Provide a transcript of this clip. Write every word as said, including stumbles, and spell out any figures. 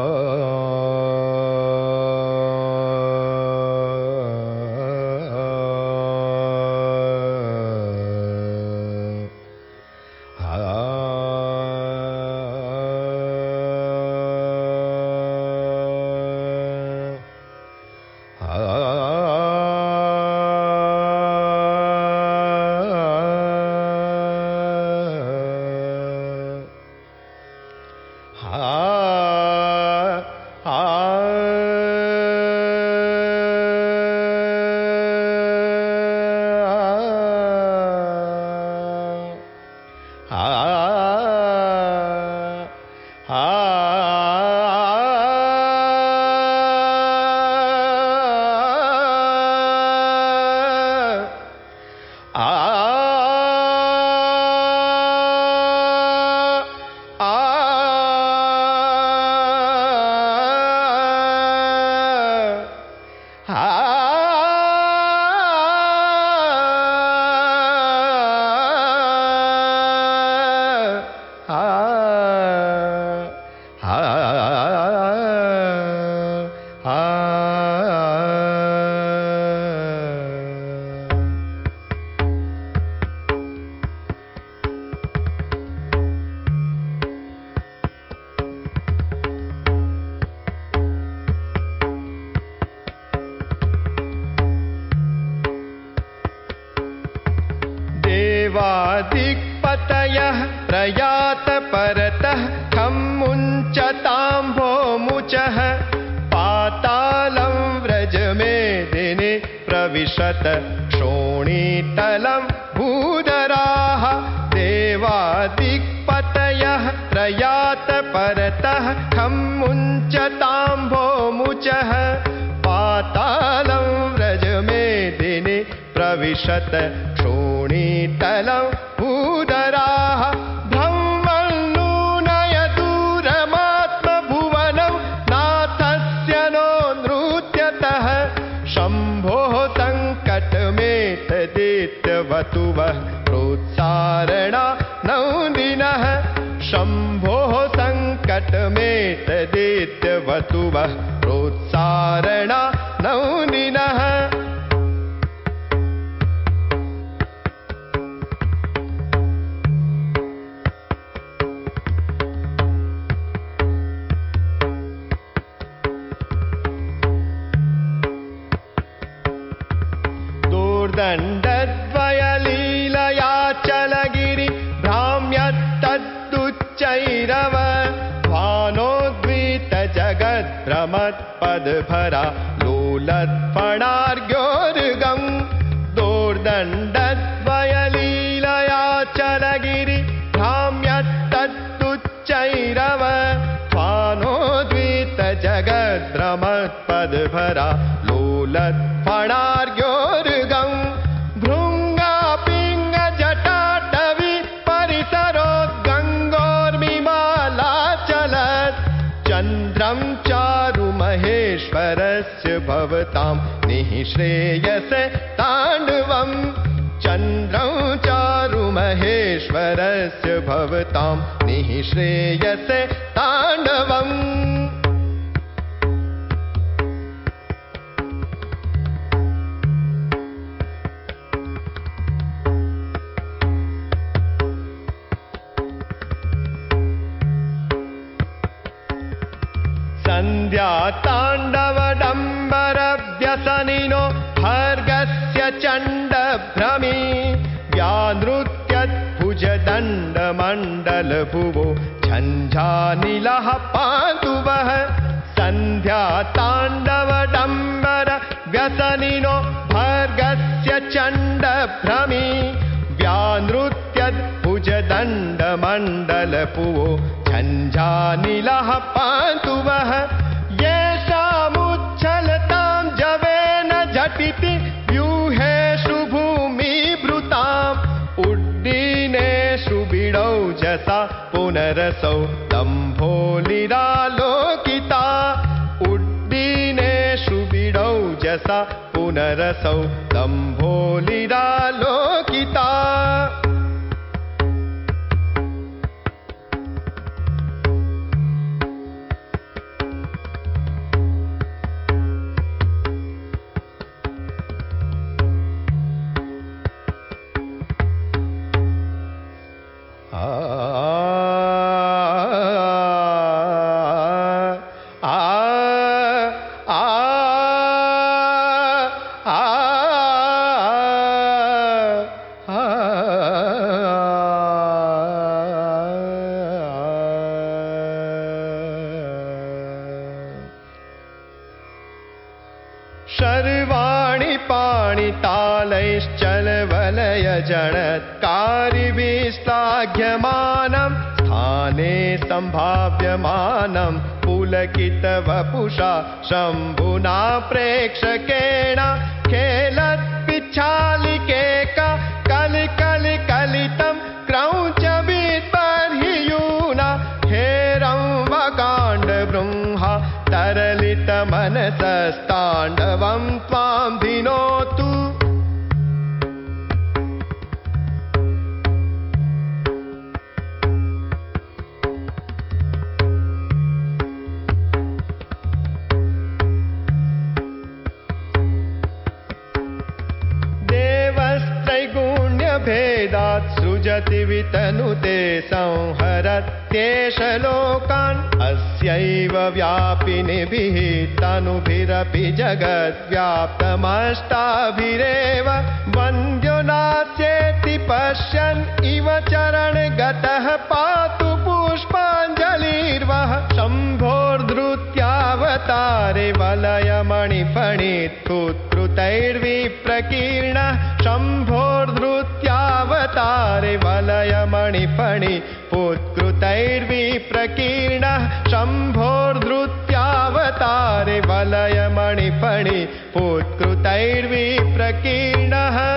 दिक्पतयः प्रयात परतः खं मुञ्चताम्भोमुचः पातालं व्रजमेदिनि प्रविशत क्षोणीतलं भूधराः देवादिक्पतयः प्रयात परतः खं मुञ्चताम्भोमुचः पातालं व्रजमेदिनि प्रविशत क्षोणीतलं भूधराः ब्रह्मन्नूनय दूरमात्मभुवनं नाथस्य नो नृत्यतः शम्भोः सङ्कटमेतदित्यवतुवः प्रोत्सारणा नौदिनः शम्भोः सङ्कटमेतदित्यवतुवः प्रोत्सारणा नौदिनः दण्डद्वयलीलया चलगिरि भ्राम्यत्तदुच्चैरव भानोद्वीत जगद्भ्रमत्पदभरा लोलत्फणार्घ्योर्गं दोर्दण्डद्वयलीलया चलगिरि भ्राम्यत्तदुच्चैरव भानोद्वीत जगद्भ्रमत्पदभरा लोलत्फणार्घ्योर्गं भृङ्गापिङ्गजटाटवी परिसरोद्गङ्गोर्मिमालाचलत् चन्द्रं चारु महेश्वरस्य भवतां निःश्रेयसे ताण्डवं चन्द्रं चारु महेश्वरस्य भवतां निःश्रेयसे ताण्डवम् सन्ध्याताण्डवडम्बरव्यसनिनो भर्गस्य चण्डभ्रमी व्यानृत्यद्भुजदण्डमण्डलभुवो झञ्झानिलः पान्तु वः सन्ध्याताण्डवडम्बरव्यसनिनो भर्गस्य चण्डभ्रमी व्यानृत्यद्भुजदण्डमण्डलभुवो झञ्झानिलः पान्तु वः येषामुच्छलतां जवेन झटिति व्यूहेषु भूमिभृताम् उड्डीनेषु बिडौजसा पुनरसौ दम्भोलिरालोकिता उड्डीनेषु बिडौजसा पुनरसौ दम्भोलिरालोकिता सर्वाणि पाणितालैश्चलवलयजणत्कारिभिश्लाघ्यमानं स्थाने सम्भाव्यमानं पुलकितवपुषा शम्भुना प्रेक्षकेण खेलत्पिच्छालिकेका कलिकलिकलितं क्रौञ्चविद्बर्हियूना हेरं वकाण्डबृंहा तरलितमनसस्ताण्डवं त्वां धिनोतु। भेदात् सृजति वितनुते संहरत्येष लोकान् अस्यैव व्यापिनिभिः तनुभिरपि जगद्व्याप्तमष्टाभिरेव वन्द्यो नास्येति पश्यन् इव चरणगतः पातु पुष्पाञ्जलिर्वः शम्भोर्धृत्यावतारे वलयमणिफणित्थुत्कृतैर्विप्रकीर्णः शम्भोर्धृत्यावतारे वलयमणिफणि पुत्कृतैर्विप्रकीर्णः शम्भोर्धृत्यावतारे वलयमणिफणि पुत्कृतैर्विप्रकीर्णः।